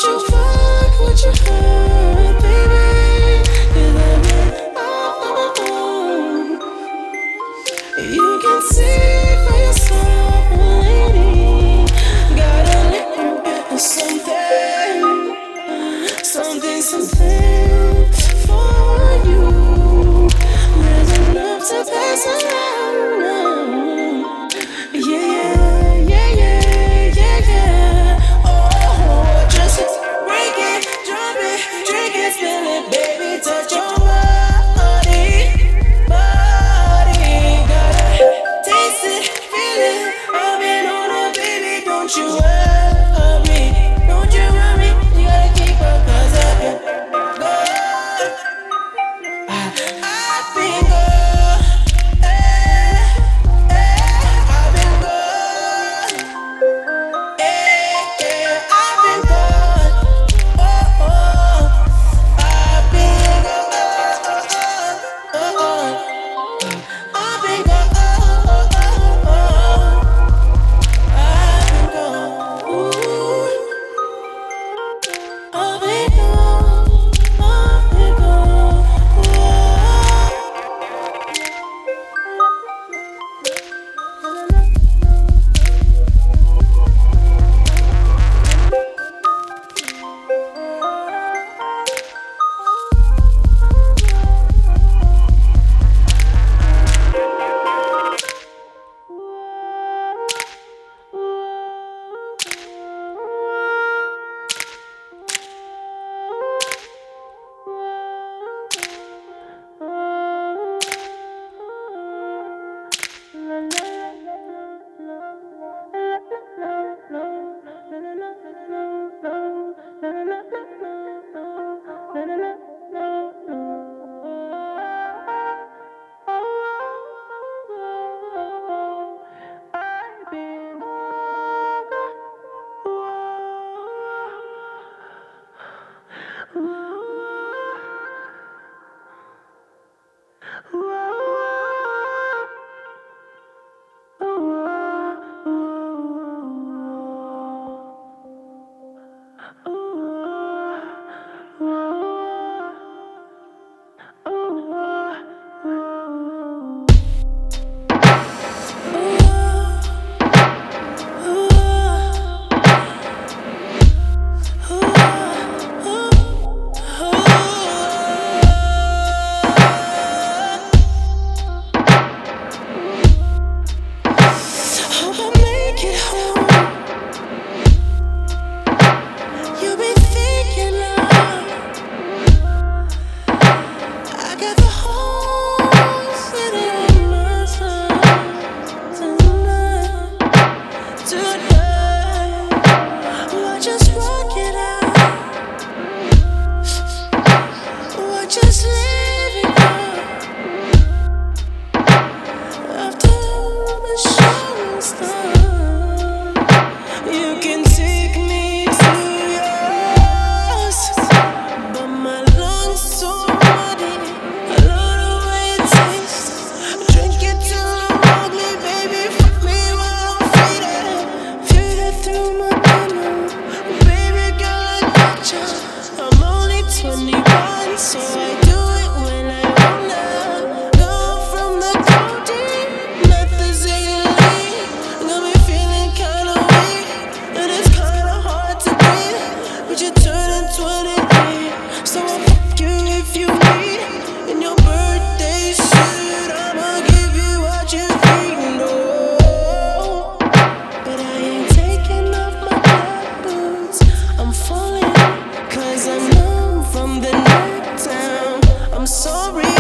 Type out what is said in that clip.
you fuck what you heard, baby? 'Cause I've been you can see for yourself, lady. Gotta let you get something for you. There's enough to pass around. Yeah, yeah, yeah, yeah, yeah. Oh, just break it, drop it, drink it, spill it, baby, touch your body. Taste it, feel it. I've been on it, baby. Don't you worry, don't you worry. You gotta keep up, 'cause I've been good. I've been good. I've been good. I've been good. Oh, oh. I've been good. I've been good. So I do it when I wanna. Go from the codeine, methazine. Got me feeling kinda weak, and it's kinda hard to breathe. But you're turning 28, so I'll fuck you if you need. In your birthday suit, I'ma give you what you need. No, but I ain't taking off my black boots. I'm falling, 'cause I'm numb from the neck down. I'm sorry.